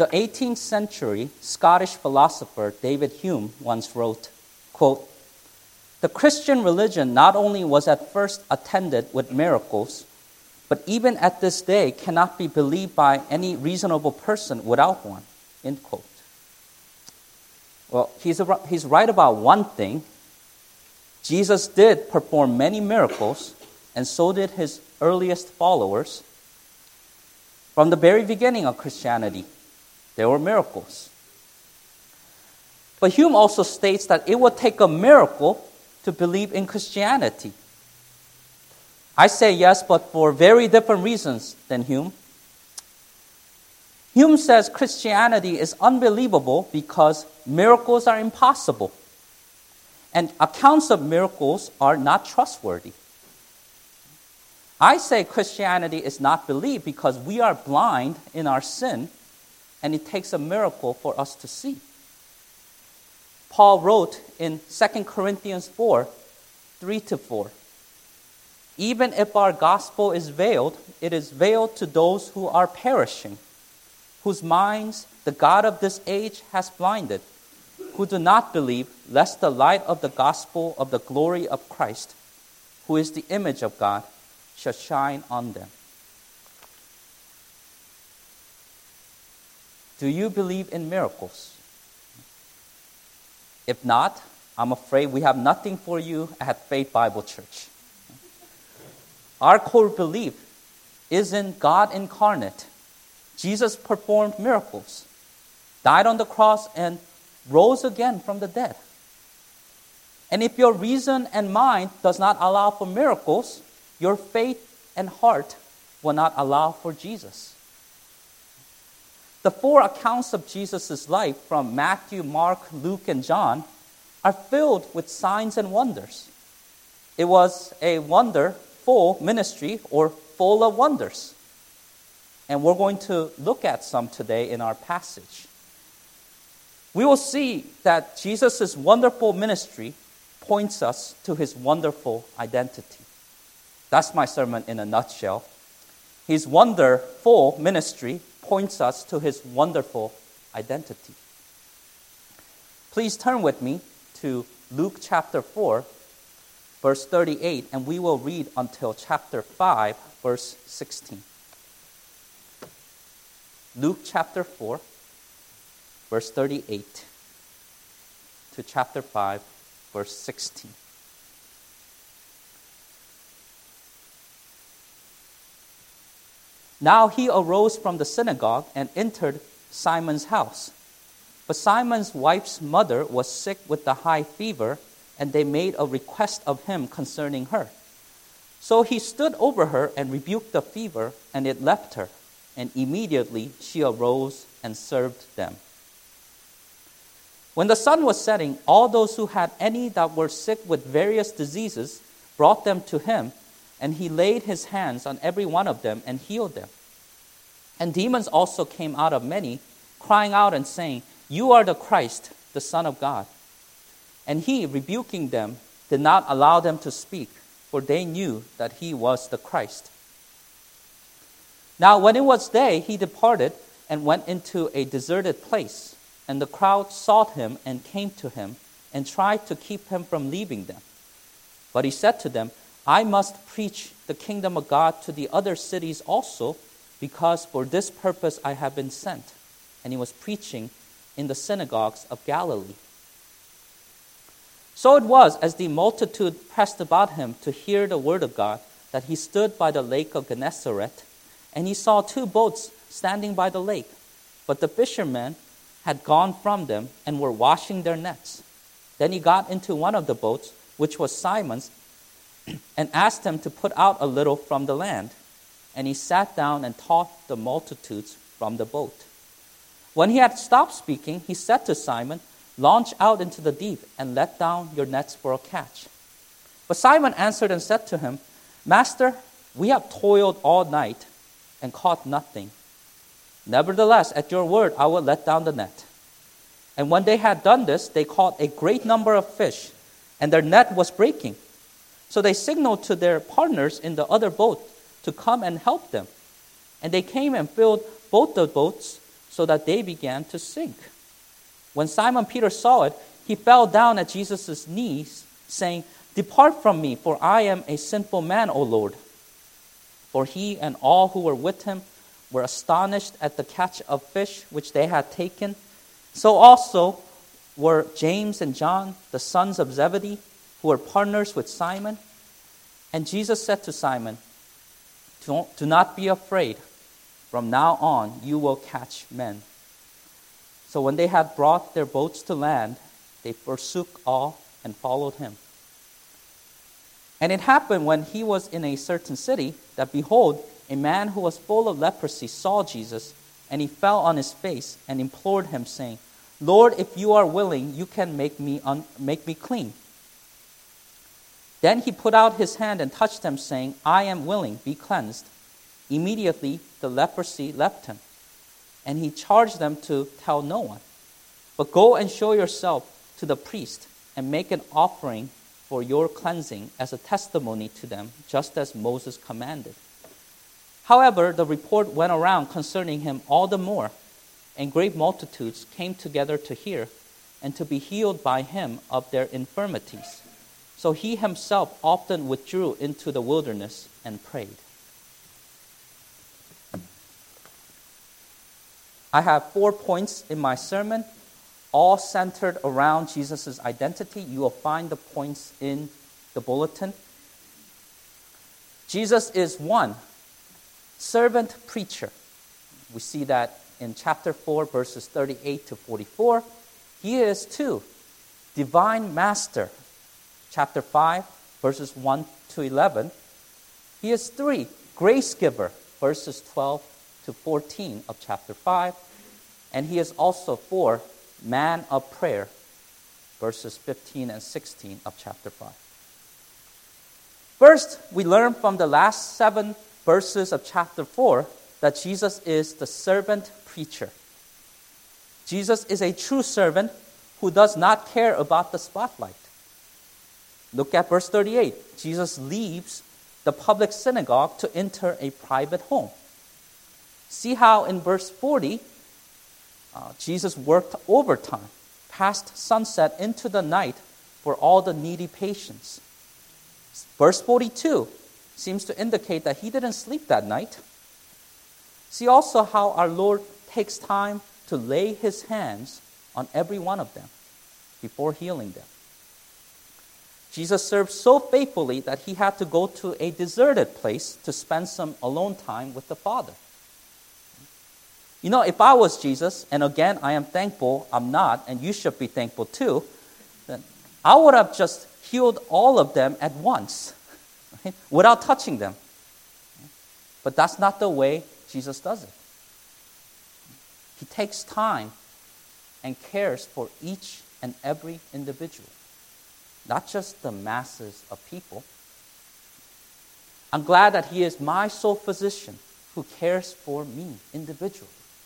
The 18th century Scottish philosopher David Hume once wrote, quote, "The Christian religion not only was at first attended with miracles, but even at this day cannot be believed by any reasonable person without one." End quote. Well, he's right about one thing. Jesus did perform many miracles, and so did his earliest followers. From the very beginning of Christianity, there were miracles. But Hume also states that it would take a miracle to believe in Christianity. I say yes, but for very different reasons than Hume. Hume says Christianity is unbelievable because miracles are impossible, and accounts of miracles are not trustworthy. I say Christianity is not believed because we are blind in our sin, and it takes a miracle for us to see. Paul wrote in 2 Corinthians 4, 3-4, "Even if our gospel is veiled, it is veiled to those who are perishing, whose minds the God of this age has blinded, who do not believe, lest the light of the gospel of the glory of Christ, who is the image of God, shall shine on them." Do you believe in miracles? If not, I'm afraid we have nothing for you at Faith Bible Church. Our core belief is in God incarnate. Jesus performed miracles, died on the cross, and rose again from the dead. And if your reason and mind does not allow for miracles, your faith and heart will not allow for Jesus. The 4 accounts of Jesus' life from Matthew, Mark, Luke, and John are filled with signs and wonders. It was a wonderful ministry, or full of wonders. And we're going to look at some today in our passage. We will see that Jesus' wonderful ministry points us to his wonderful identity. That's my sermon in a nutshell. His wonderful ministry points us to his wonderful identity. Please turn with me to Luke chapter 4, verse 38, and we will read until chapter 5, verse 16. Luke chapter 4, verse 38 to chapter 5, verse 16. Now he arose from the synagogue and entered Simon's house. But Simon's wife's mother was sick with the high fever, and they made a request of him concerning her. So he stood over her and rebuked the fever, and it left her. And immediately she arose and served them. When the sun was setting, all those who had any that were sick with various diseases brought them to him, and he laid his hands on every one of them and healed them. And demons also came out of many, crying out and saying, "You are the Christ, the Son of God." And he, rebuking them, did not allow them to speak, for they knew that he was the Christ. Now when it was day, he departed and went into a deserted place, and the crowd sought him and came to him and tried to keep him from leaving them. But he said to them, "I must preach the kingdom of God to the other cities also, because for this purpose I have been sent." And he was preaching in the synagogues of Galilee. So it was, as the multitude pressed about him to hear the word of God, that he stood by the lake of Gennesaret, and he saw 2 boats standing by the lake. But the fishermen had gone from them and were washing their nets. Then he got into one of the boats, which was Simon's, and asked him to put out a little from the land. And he sat down and taught the multitudes from the boat. When he had stopped speaking, he said to Simon, "Launch out into the deep and let down your nets for a catch." But Simon answered and said to him, "Master, we have toiled all night and caught nothing. Nevertheless, at your word, I will let down the net." And when they had done this, they caught a great number of fish, and their net was breaking. So they signaled to their partners in the other boat to come and help them. And they came and filled both the boats so that they began to sink. When Simon Peter saw it, he fell down at Jesus' knees, saying, "Depart from me, for I am a sinful man, O Lord." For he and all who were with him were astonished at the catch of fish which they had taken. So also were James and John, the sons of Zebedee, who were partners with Simon. And Jesus said to Simon, "Do not be afraid. From now on you will catch men." So when they had brought their boats to land, they forsook all and followed him. And it happened when he was in a certain city that, behold, a man who was full of leprosy saw Jesus, and he fell on his face and implored him, saying, "Lord, if you are willing, you can make me clean." Then he put out his hand and touched him, saying, "I am willing, be cleansed." Immediately the leprosy left him, and he charged them to tell no one. "But go and show yourself to the priest, and make an offering for your cleansing as a testimony to them, just as Moses commanded." However, the report went around concerning him all the more, and great multitudes came together to hear and to be healed by him of their infirmities. So he himself often withdrew into the wilderness and prayed. I have 4 points in my sermon, all centered around Jesus' identity. You will find the points in the bulletin. Jesus is one, servant preacher. We see that in chapter 4, verses 38 to 44. He is two, divine master. Chapter 5, verses 1 to 11. He is three, grace giver, verses 12 to 14 of chapter 5. And he is also four, man of prayer, verses 15 and 16 of chapter 5. First, we learn from the last 7 verses of chapter 4 that Jesus is the servant preacher. Jesus is a true servant who does not care about the spotlight. Look at verse 38. Jesus leaves the public synagogue to enter a private home. See how in verse 40, Jesus worked overtime, past sunset into the night for all the needy patients. Verse 42 seems to indicate that he didn't sleep that night. See also how our Lord takes time to lay his hands on every one of them before healing them. Jesus served so faithfully that he had to go to a deserted place to spend some alone time with the Father. You know, if I was Jesus, and again, I am thankful I'm not, and you should be thankful too, then I would have just healed all of them at once, right? Without touching them. But that's not the way Jesus does it. He takes time and cares for each and every individual, not just the masses of people. I'm glad that he is my sole physician who cares for me individually.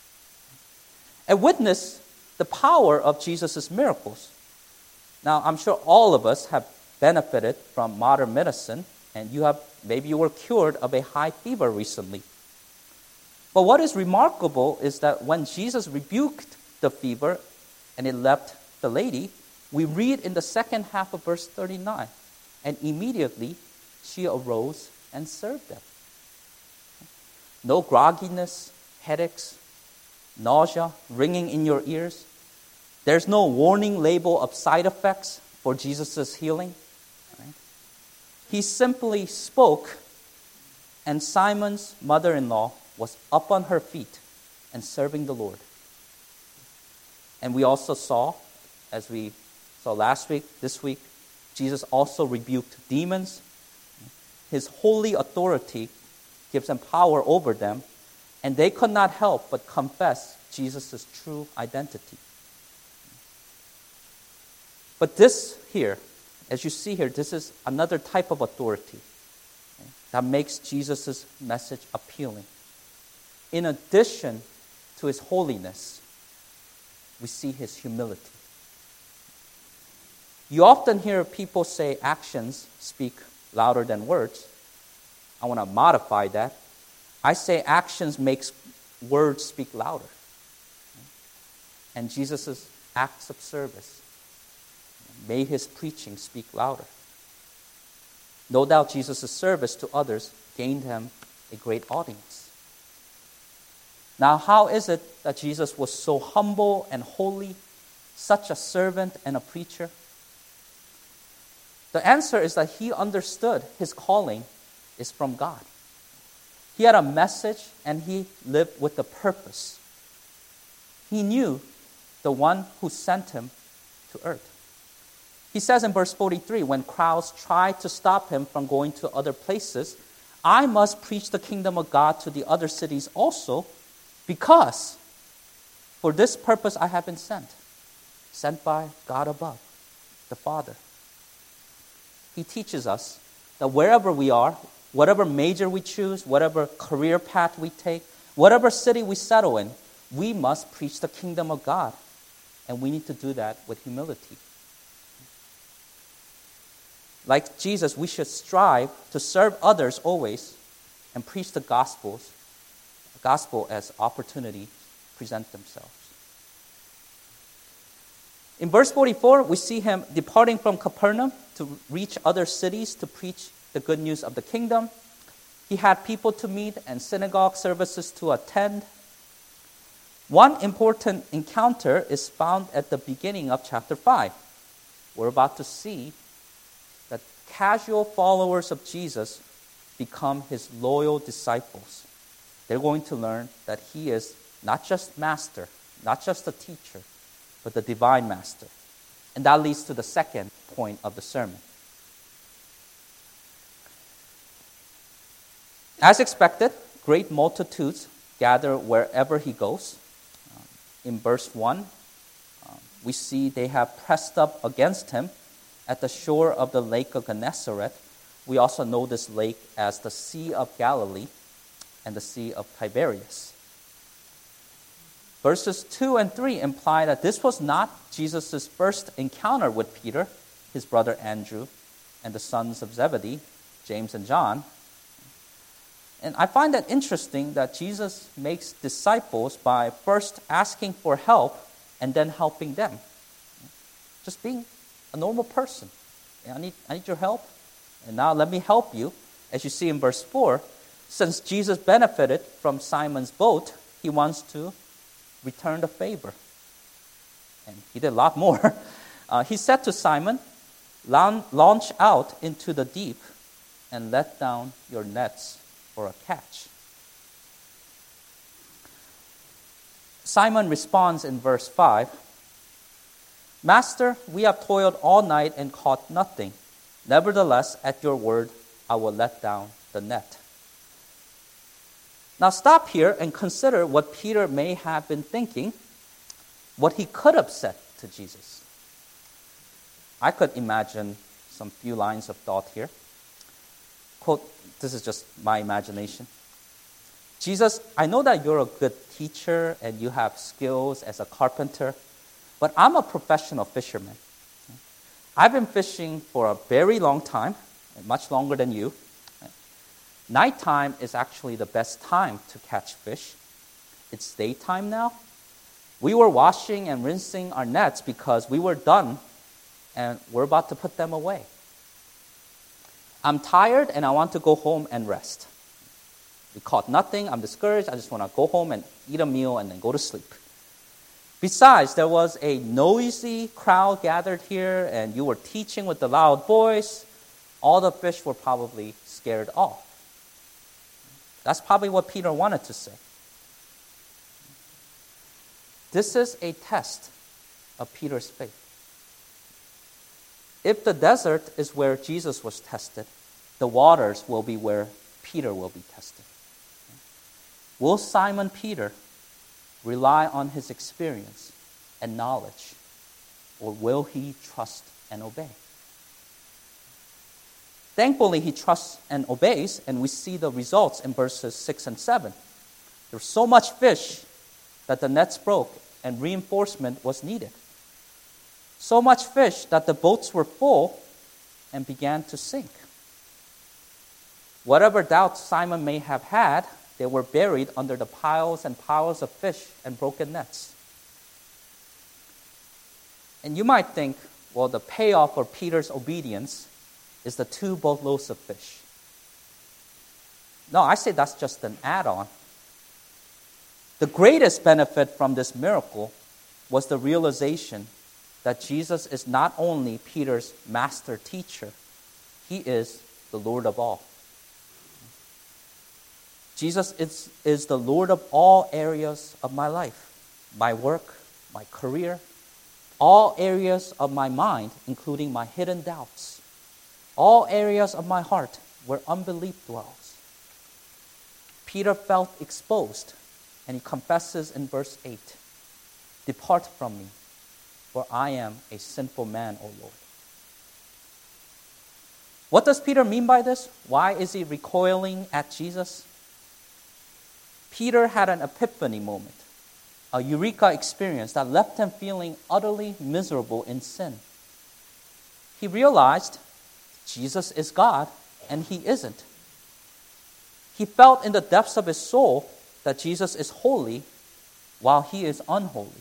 And witness the power of Jesus' miracles. Now, I'm sure all of us have benefited from modern medicine, and maybe you were cured of a high fever recently. But what is remarkable is that when Jesus rebuked the fever and it left the lady, we read in the second half of verse 39, and immediately she arose and served them. No grogginess, headaches, nausea, ringing in your ears. There's no warning label of side effects for Jesus' healing. Right? He simply spoke, and Simon's mother-in-law was up on her feet and serving the Lord. And we also saw, as we saw last week, this week, Jesus also rebuked demons. His holy authority gives him power over them, and they could not help but confess Jesus' true identity. But this here, as you see here, this is another type of authority that makes Jesus' message appealing. In addition to his holiness, we see his humility. You often hear people say actions speak louder than words. I want to modify that. I say actions makes words speak louder. and Jesus' acts of service made his preaching speak louder. No doubt Jesus' service to others gained him a great audience. Now, how is it that Jesus was so humble and holy, such a servant and a preacher? The answer is that he understood his calling is from God. He had a message and he lived with a purpose. He knew the one who sent him to earth. He says in verse 43, when crowds tried to stop him from going to other places, I must preach the kingdom of God to the other cities also, because for this purpose I have been sent by God above, the Father. He teaches us that wherever we are, whatever major we choose, whatever career path we take, whatever city we settle in, we must preach the kingdom of God. And we need to do that with humility. Like Jesus, we should strive to serve others always and preach the gospel as opportunity present themselves. In verse 44, we see him departing from Capernaum to reach other cities to preach the good news of the kingdom. He had people to meet and synagogue services to attend. One important encounter is found at the beginning of chapter 5. We're about to see that casual followers of Jesus become his loyal disciples. They're going to learn that he is not just master, not just a teacher, but the divine master. And that leads to the second point of the sermon. As expected, great multitudes gather wherever he goes. In verse 1, we see they have pressed up against him at the shore of the lake of Gennesaret. We also know this lake as the Sea of Galilee and the Sea of Tiberias. Verses 2 and 3 imply that this was not Jesus' first encounter with Peter, his brother Andrew, and the sons of Zebedee, James and John. And I find that interesting that Jesus makes disciples by first asking for help and then helping them. Just being a normal person. I need your help, and now let me help you. As you see in verse 4, since Jesus benefited from Simon's boat, he wants to return the favor. And he did a lot more. He said to Simon, launch out into the deep and let down your nets for a catch. Simon responds in verse 5, Master, we have toiled all night and caught nothing. Nevertheless, at your word, I will let down the net. Now stop here and consider what Peter may have been thinking, what he could have said to Jesus. I could imagine some few lines of thought here. Quote, this is just my imagination. Jesus, I know that you're a good teacher and you have skills as a carpenter, but I'm a professional fisherman. I've been fishing for a very long time, much longer than you. Nighttime is actually the best time to catch fish. It's daytime now. We were washing and rinsing our nets because we were done and we're about to put them away. I'm tired and I want to go home and rest. We caught nothing. I'm discouraged. I just want to go home and eat a meal and then go to sleep. Besides, there was a noisy crowd gathered here and you were teaching with the loud voice. All the fish were probably scared off. That's probably what Peter wanted to say. This is a test of Peter's faith. If the desert is where Jesus was tested, the waters will be where Peter will be tested. Will Simon Peter rely on his experience and knowledge, or will he trust and obey? Thankfully, he trusts and obeys, and we see the results in verses 6 and 7. There was so much fish that the nets broke and reinforcement was needed. So much fish that the boats were full and began to sink. Whatever doubts Simon may have had, they were buried under the piles and piles of fish and broken nets. And you might think, well, the payoff for Peter's obedience is the 2 boatloads of fish. No, I say that's just an add-on. The greatest benefit from this miracle was the realization that Jesus is not only Peter's master teacher, he is the Lord of all. Jesus is the Lord of all areas of my life, my work, my career, all areas of my mind, including my hidden doubts, all areas of my heart where unbelief dwells. Peter felt exposed, and he confesses in verse 8, "Depart from me, for I am a sinful man, O Lord." What does Peter mean by this? Why is he recoiling at Jesus? Peter had an epiphany moment, a eureka experience that left him feeling utterly miserable in sin. He realized Jesus is God and he isn't. He felt in the depths of his soul that Jesus is holy while he is unholy.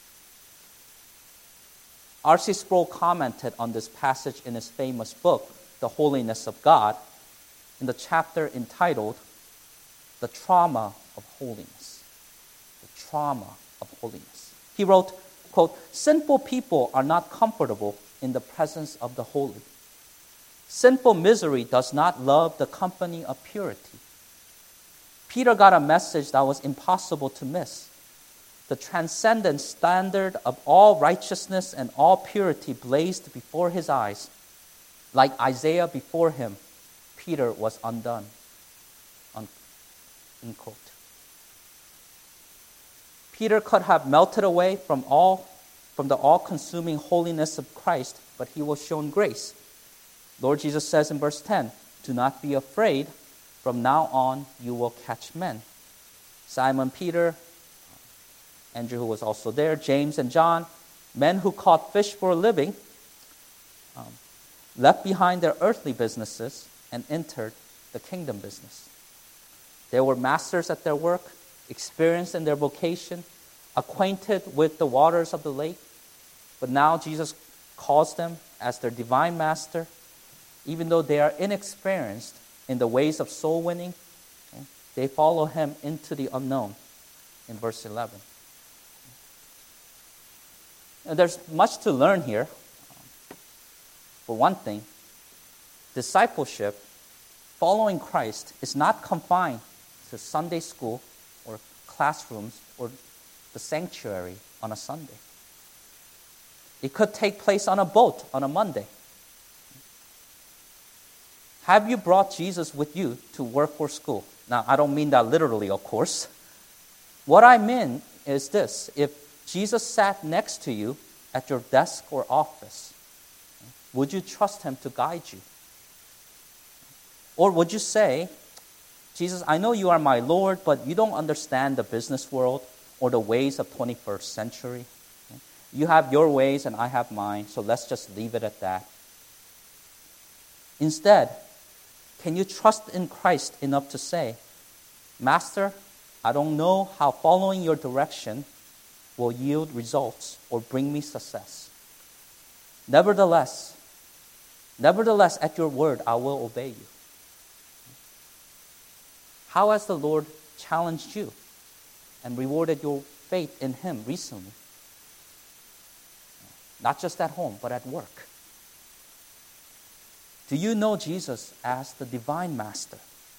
R.C. Sproul commented on this passage in his famous book, The Holiness of God, in the chapter entitled, "The Trauma of Holiness." The trauma of holiness. He wrote, quote, "Sinful people are not comfortable in the presence of the holy. Sinful misery does not love the company of purity." Peter got a message that was impossible to miss. The transcendent standard of all righteousness and all purity blazed before his eyes. Like Isaiah before him, Peter was undone. Unquote. Peter could have melted away from the all-consuming holiness of Christ, but he was shown grace. Lord Jesus says in verse 10, "Do not be afraid. From now on, you will catch men." Simon Peter, Andrew, who was also there, James and John, men who caught fish for a living, left behind their earthly businesses and entered the kingdom business. They were masters at their work, experienced in their vocation, acquainted with the waters of the lake. But now Jesus calls them as their divine master, even though they are inexperienced in the ways of soul winning. They follow him into the unknown in verse 11. And there's much to learn here. For one thing, discipleship, following Christ, is not confined to Sunday school or classrooms or the sanctuary on a Sunday. It could take place on a boat on a Monday. Have you brought Jesus with you to work or school? Now, I don't mean that literally, of course. What I mean is this: if Jesus sat next to you at your desk or office, would you trust him to guide you? Or would you say, "Jesus, I know you are my Lord, but you don't understand the business world or the ways of 21st century. You have your ways and I have mine, so let's just leave it at that." Instead, can you trust in Christ enough to say, "Master, I don't know how following your direction will yield results or bring me success. Nevertheless, at your word, I will obey you." How has the Lord challenged you and rewarded your faith in him recently? Not just at home, but at work. Do you know Jesus as the divine master?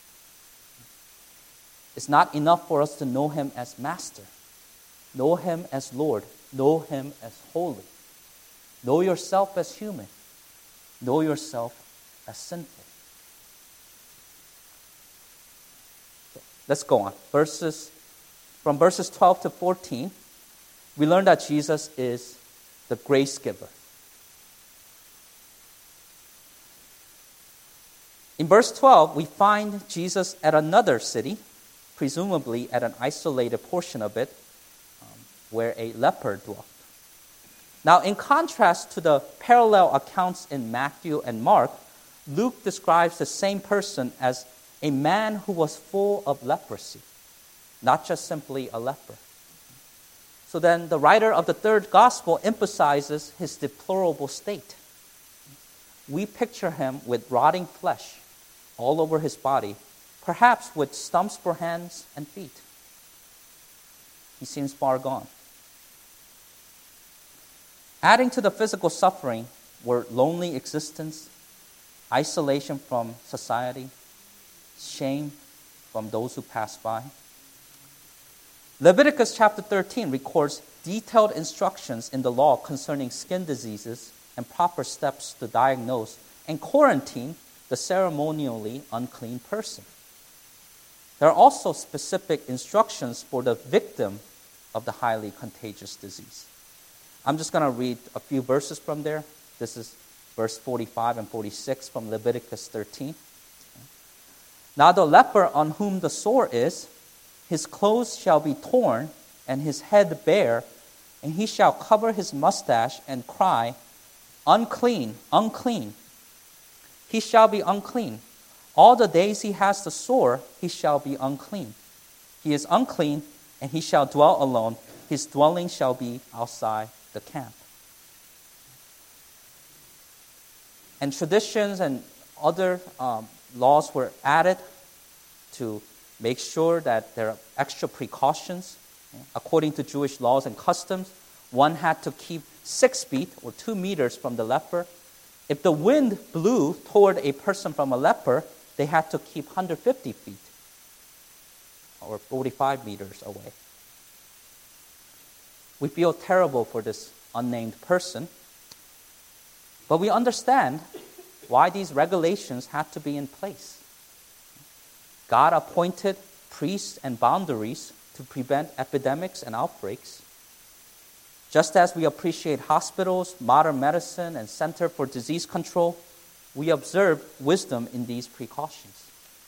It's not enough for us to know him as master. Know him as Lord. Know him as holy. Know yourself as human. Know yourself as sinful. So, let's go on. From verses 12 to 14, we learn that Jesus is the grace giver. In verse 12, we find Jesus at another city, presumably at an isolated portion of it, where a leper dwelt. Now, in contrast to the parallel accounts in Matthew and Mark, Luke describes the same person as a man who was full of leprosy, not just simply a leper. So then the writer of the third gospel emphasizes his deplorable state. We picture him with rotting flesh all over his body, perhaps with stumps for hands and feet. He seems far gone. Adding to the physical suffering were lonely existence, isolation from society, shame from those who pass by. Leviticus chapter 13 records detailed instructions in the law concerning skin diseases and proper steps to diagnose and quarantine the ceremonially unclean person. There are also specific instructions for the victim of the highly contagious disease. I'm just going to read a few verses from there. This is verse 45 and 46 from Leviticus 13. Now the leper on whom the sore is, his clothes shall be torn and his head bare, and he shall cover his mustache and cry, "Unclean, unclean." He shall be unclean. All the days he has the sore, he shall be unclean. He is unclean, and he shall dwell alone. His dwelling shall be outside the camp. And traditions and other laws were added to make sure that there are extra precautions. According to Jewish laws and customs, one had to keep 6 feet or 2 meters from the leper. If the wind blew toward a person from a leper, they had to keep 150 feet or 45 meters away. We feel terrible for this unnamed person, but we understand why these regulations had to be in place. God appointed priests and boundaries to prevent epidemics and outbreaks. Just as we appreciate hospitals, modern medicine, and Center for Disease Control, we observe wisdom in these precautions.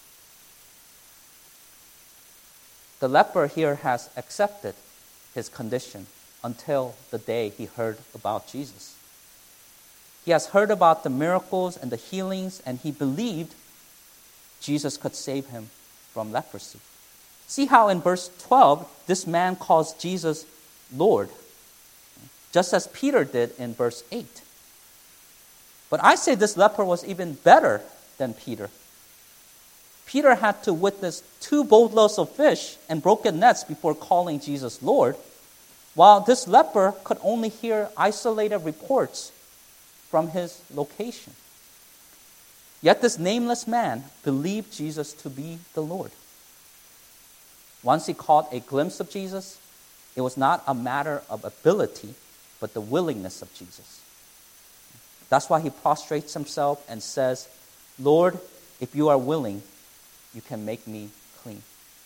The leper here has accepted his condition until the day he heard about Jesus. He has heard about the miracles and the healings, and he believed Jesus could save him from leprosy. See how in verse 12, this man calls Jesus Lord, just as Peter did in verse 8. But I say this leper was even better than Peter. Peter had to witness 2 boatloads of fish and broken nets before calling Jesus Lord, while this leper could only hear isolated reports from his location. Yet this nameless man believed Jesus to be the Lord. Once he caught a glimpse of Jesus, it was not a matter of ability, but the willingness of Jesus. That's why he prostrates himself and says, "Lord, if you are willing, you can make me clean."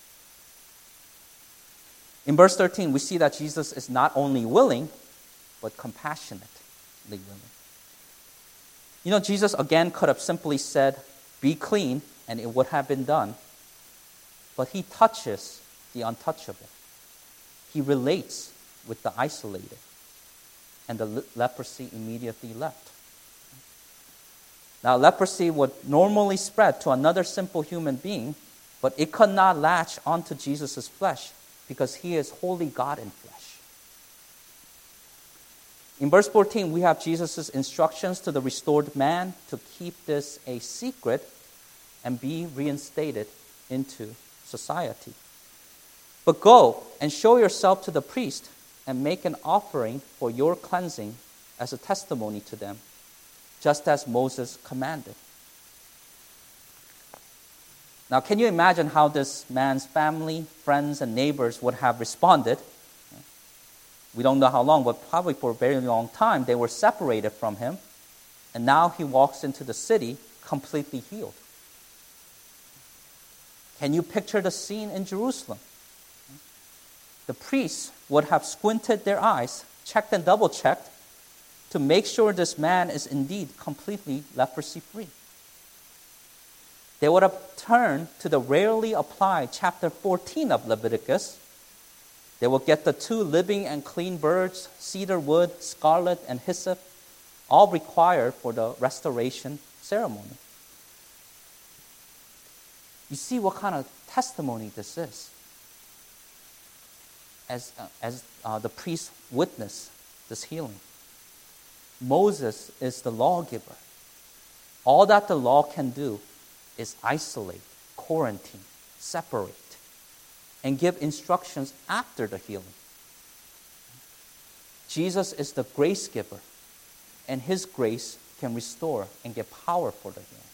In verse 13, we see that Jesus is not only willing, but compassionately willing. You know, Jesus again could have simply said, "Be clean," and it would have been done. But he touches the untouchable. He relates with the isolated. And the leprosy immediately left. Now, leprosy would normally spread to another simple human being, but it could not latch onto Jesus' flesh because he is wholly God in flesh. In verse 14, we have Jesus' instructions to the restored man to keep this a secret and be reinstated into society. But go and show yourself to the priest and make an offering for your cleansing as a testimony to them, just as Moses commanded. Now, can you imagine how this man's family, friends, and neighbors would have responded? We don't know how long, but probably for a very long time, they were separated from him, and now he walks into the city completely healed. Can you picture the scene in Jerusalem? The priests would have squinted their eyes, checked and double-checked, to make sure this man is indeed completely leprosy-free. They would have turned to the rarely applied chapter 14 of Leviticus. They will get the 2 living and clean birds, cedar wood, scarlet, and hyssop, all required for the restoration ceremony. You see what kind of testimony this is. as the priest witnessed this healing. Moses is the lawgiver. All that the law can do is isolate, quarantine, separate, and give instructions after the healing. Jesus is the grace giver, and his grace can restore and give power for the healing.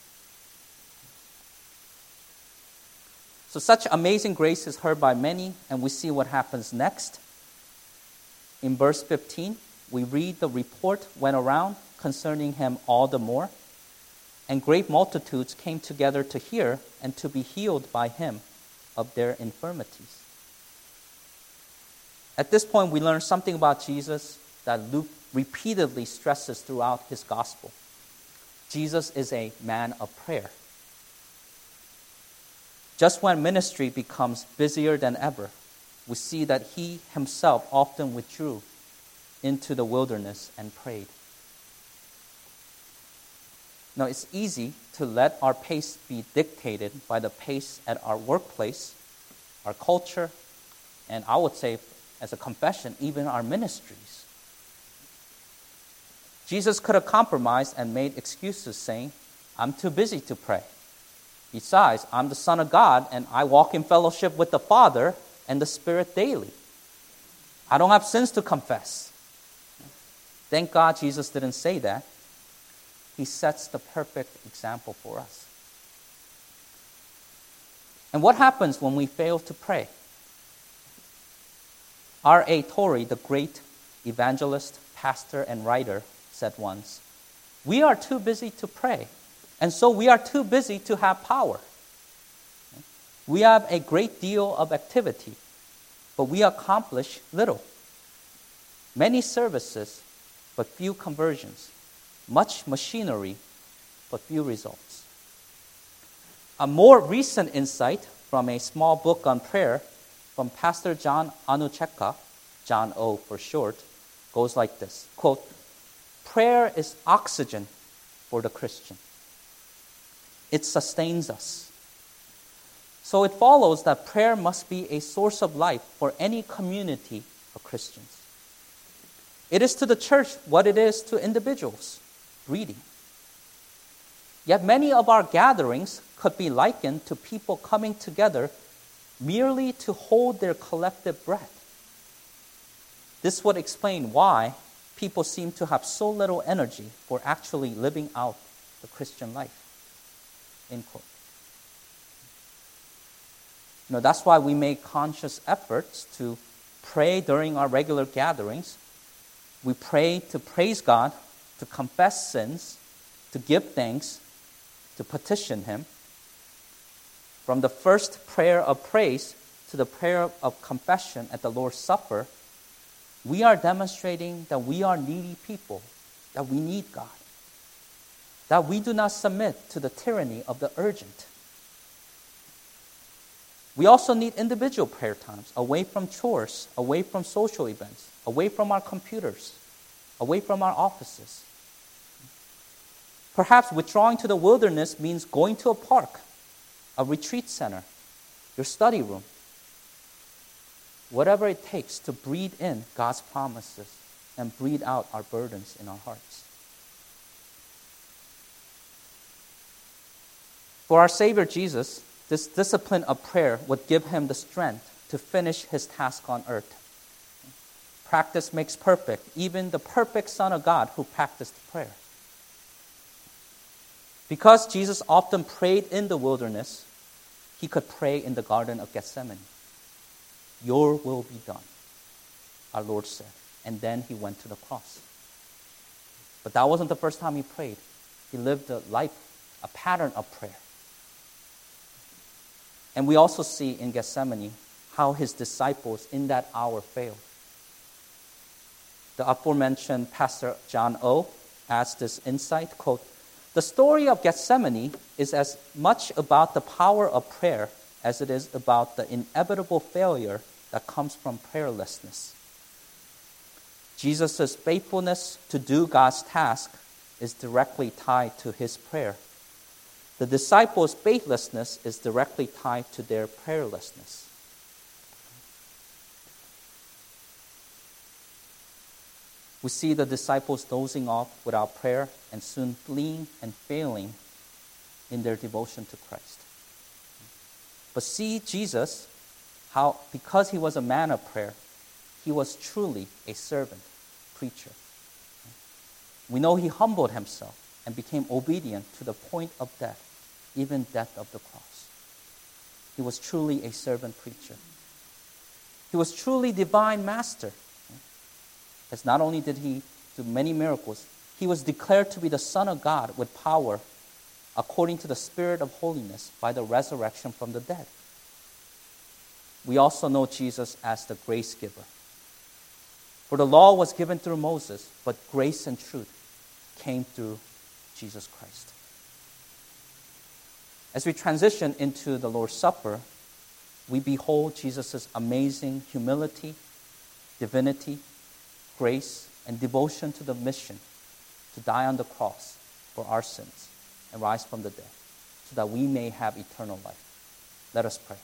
So such amazing grace is heard by many, and we see what happens next. In verse 15, we read the report went around concerning him all the more, and great multitudes came together to hear and to be healed by him of their infirmities. At this point, we learn something about Jesus that Luke repeatedly stresses throughout his gospel. Jesus is a man of prayer. Just when ministry becomes busier than ever, we see that he himself often withdrew into the wilderness and prayed. Now, it's easy to let our pace be dictated by the pace at our workplace, our culture, and I would say, as a confession, even our ministries. Jesus could have compromised and made excuses saying, I'm too busy to pray. Besides, I'm the Son of God, and I walk in fellowship with the Father and the Spirit daily. I don't have sins to confess. Thank God Jesus didn't say that. He sets the perfect example for us. And what happens when we fail to pray? R.A. Torrey, the great evangelist, pastor, and writer, said once, "We are too busy to pray, and so we are too busy to have power. We have a great deal of activity, but we accomplish little. Many services, but few conversions. Much machinery, but few results." A more recent insight from a small book on prayer from Pastor John Anucheka, John O for short, goes like this, quote, "Prayer is oxygen for the Christian. It sustains us. So it follows that prayer must be a source of life for any community of Christians. It is to the church what it is to individuals, reading. Yet many of our gatherings could be likened to people coming together merely to hold their collective breath. This would explain why people seem to have so little energy for actually living out the Christian life." End quote. That's why we make conscious efforts to pray during our regular gatherings. We pray to praise God, to confess sins, to give thanks, to petition Him. From the first prayer of praise to the prayer of confession at the Lord's Supper, we are demonstrating that we are needy people, that we need God, that we do not submit to the tyranny of the urgent. We also need individual prayer times, away from chores, away from social events, away from our computers, away from our offices. Perhaps withdrawing to the wilderness means going to a park, a retreat center, your study room. Whatever it takes to breathe in God's promises and breathe out our burdens in our hearts. For our Savior Jesus, this discipline of prayer would give him the strength to finish his task on earth. Practice makes perfect, even the perfect Son of God who practiced prayer. Because Jesus often prayed in the wilderness, he could pray in the Garden of Gethsemane. "Your will be done," our Lord said. And then he went to the cross. But that wasn't the first time he prayed. He lived a life, a pattern of prayer. And we also see in Gethsemane how his disciples in that hour failed. The aforementioned Pastor John O adds this insight, quote, "The story of Gethsemane is as much about the power of prayer as it is about the inevitable failure that comes from prayerlessness. Jesus' faithfulness to do God's task is directly tied to his prayer. The disciples' faithlessness is directly tied to their prayerlessness." We see the disciples dozing off without prayer and soon fleeing and failing in their devotion to Christ. But see Jesus, how because he was a man of prayer, he was truly a servant preacher. We know he humbled himself and became obedient to the point of death, even death of the cross. He was truly a servant preacher. He was truly divine master. As not only did he do many miracles, he was declared to be the Son of God with power according to the Spirit of holiness by the resurrection from the dead. We also know Jesus as the grace giver. For the law was given through Moses, but grace and truth came through Jesus Christ. As we transition into the Lord's Supper, we behold Jesus' amazing humility, divinity, grace, and devotion to the mission to die on the cross for our sins and rise from the dead, so that we may have eternal life. Let us pray.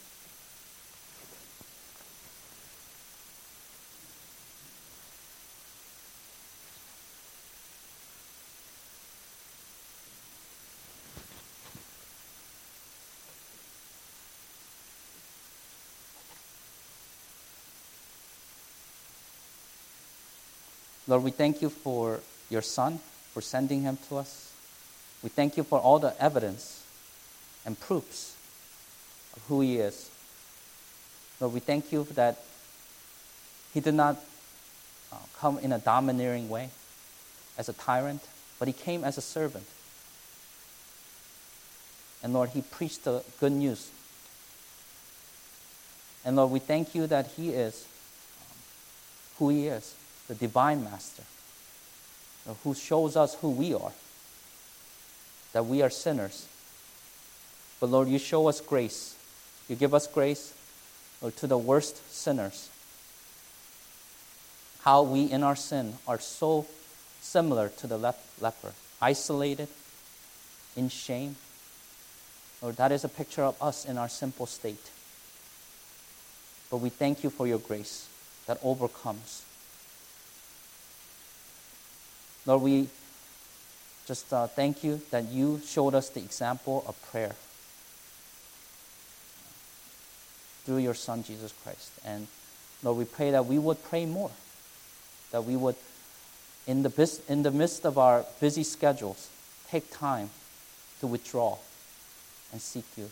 Lord, we thank you for your Son, for sending him to us. We thank you for all the evidence and proofs of who he is. Lord, we thank you that he did not come in a domineering way as a tyrant, but he came as a servant. And Lord, he preached the good news. And Lord, we thank you that he is who he is, the divine master, who shows us who we are, that we are sinners. But Lord, you show us grace. You give us grace, Lord, to the worst sinners. How we in our sin are so similar to the leper, isolated, in shame. Lord, that is a picture of us in our simple state. But we thank you for your grace that overcomes. Lord, we just thank you that you showed us the example of prayer through your Son, Jesus Christ. And Lord, we pray that we would pray more, that we would, in the midst of our busy schedules, take time to withdraw and seek you.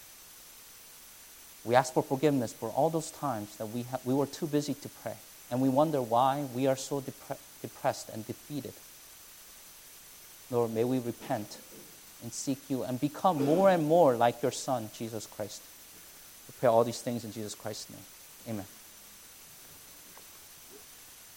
We ask for forgiveness for all those times that we were too busy to pray. And we wonder why we are so depressed and defeated. Lord, may we repent and seek you and become more and more like your Son, Jesus Christ. We pray all these things in Jesus Christ's name. Amen.